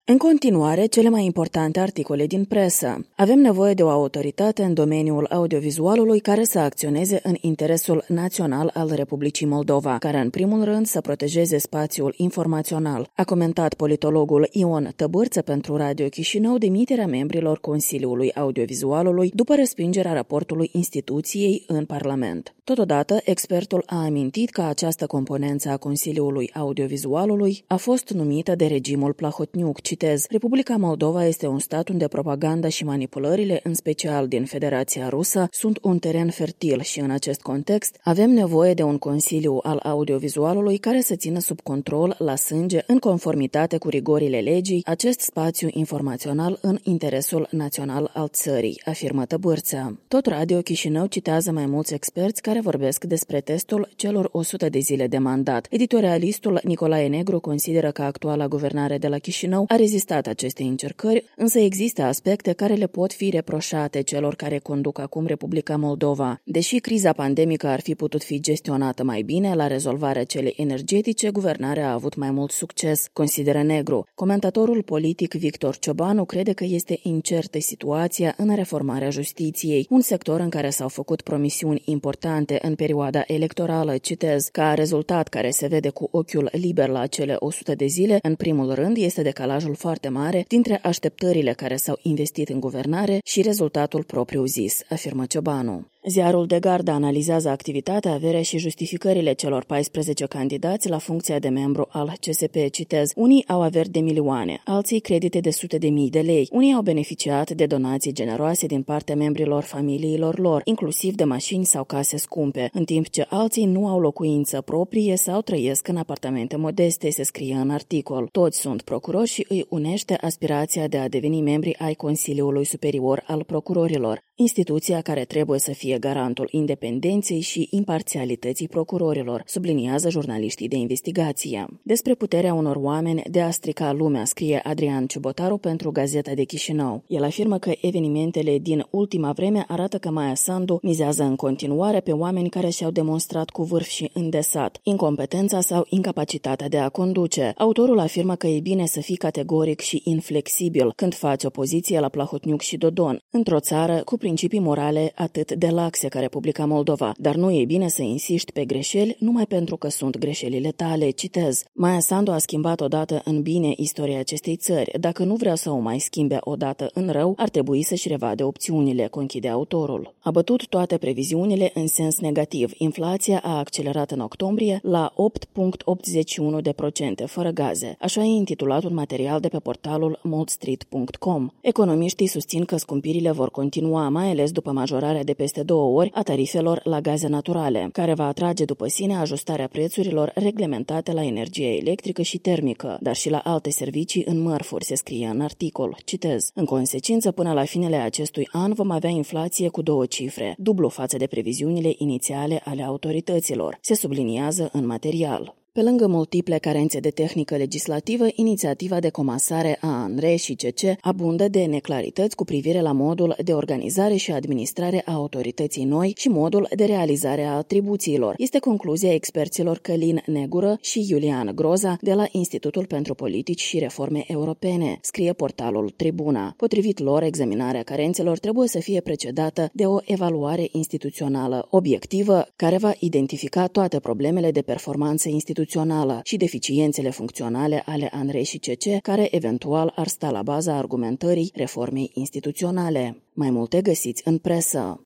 În continuare, cele mai importante articole din presă. Avem nevoie de o autoritate în domeniul audiovizualului care să acționeze în interesul național al Republicii Moldova, care în primul rând să protejeze spațiul informațional, a comentat politologul Ion Tăbârță pentru Radio Chișinău demiterea membrilor Consiliului Audiovizualului după respingerea raportului instituției în Parlament. Totodată, expertul a amintit că această componență a Consiliului Audiovizualului a fost numită de regimul Plahotniuc. Citez, Republica Moldova este un stat unde propaganda și manipulările, în special din Federația Rusă, sunt un teren fertil și în acest context avem nevoie de un Consiliu al Audiovizualului care să țină sub control la sânge, în conformitate cu rigorile legii, acest spațiu informațional în interesul național al țării, afirmă Tăbârță. Tot Radio Chișinău citează mai mulți experți care vorbesc despre testul celor 100 de zile de mandat. Editorialistul Nicolae Negru consideră că actuala guvernare de la Chișinău a rezistat acestei încercări, însă există aspecte care le pot fi reproșate celor care conduc acum Republica Moldova. Deși criza pandemică ar fi putut fi gestionată mai bine, la rezolvarea celei energetice, guvernarea a avut mai mult succes, consideră Negru. Comentatorul politic Victor Ciobanu crede că este incertă situația în reformarea justiției, un sector în care s-au făcut promisiuni importante în perioada electorală, citez, ca rezultat care se vede cu ochiul liber la cele 100 de zile, în primul rând este decalajul foarte mare dintre așteptările care s-au investit în guvernare și rezultatul propriu-zis, afirmă Ciobanu. Ziarul de Gardă analizează activitatea, averea și justificările celor 14 candidați la funcția de membru al CSP. Citez, unii au averi de milioane, alții credite de sute de mii de lei, unii au beneficiat de donații generoase din partea membrilor familiilor lor, inclusiv de mașini sau case scumpe, în timp ce alții nu au locuință proprie sau trăiesc în apartamente modeste, se scrie în articol. Toți sunt procurori și îi unește aspirația de a deveni membri ai Consiliului Superior al Procurorilor, instituția care trebuie să fie garantul independenței și imparțialității procurorilor, subliniază jurnaliștii de investigație. Despre puterea unor oameni de a strica lumea, scrie Adrian Ciubotaru pentru Gazeta de Chișinău. El afirmă că evenimentele din ultima vreme arată că Maia Sandu mizează în continuare pe oameni care și-au demonstrat cu vârf și îndesat incompetența sau incapacitatea de a conduce. Autorul afirmă că e bine să fii categoric și inflexibil când faci opoziție la Plahotniuc și Dodon, într-o țară cu principii morale atât de laxe ca Republica Moldova, dar nu e bine să insiști pe greșeli numai pentru că sunt greșelile tale, citez. Maia Sandu a schimbat odată în bine istoria acestei țări. Dacă nu vrea să o mai schimbe odată în rău, ar trebui să-și revade opțiunile, conchide autorul. A bătut toate previziunile în sens negativ. Inflația a accelerat în octombrie la 8,81%, fără gaze. Așa e intitulat un material de pe portalul moldstreet.com. Economiștii susțin că scumpirile vor continua, mai ales după majorarea de peste 2 ori a tarifelor la gaze naturale, care va atrage după sine ajustarea prețurilor reglementate la energie electrică și termică, dar și la alte servicii în mărfuri, se scrie în articol. Citez. În consecință, până la finele acestui an vom avea inflație cu 2 cifre, dublu față de previziunile inițiale ale autorităților, se subliniază în material. Pe lângă multiple carențe de tehnică legislativă, inițiativa de comasare a ANRE și CC abundă de neclarități cu privire la modul de organizare și administrare a autorității noi și modul de realizare a atribuțiilor. Este concluzia experților Călin Negură și Iulian Groza de la Institutul pentru Politici și Reforme Europene, scrie portalul Tribuna. Potrivit lor, examinarea carențelor trebuie să fie precedată de o evaluare instituțională obiectivă care va identifica toate problemele de performanță instituțională și deficiențele funcționale ale ANRE și CC, care eventual ar sta la baza argumentării reformei instituționale. Mai multe găsiți în presă.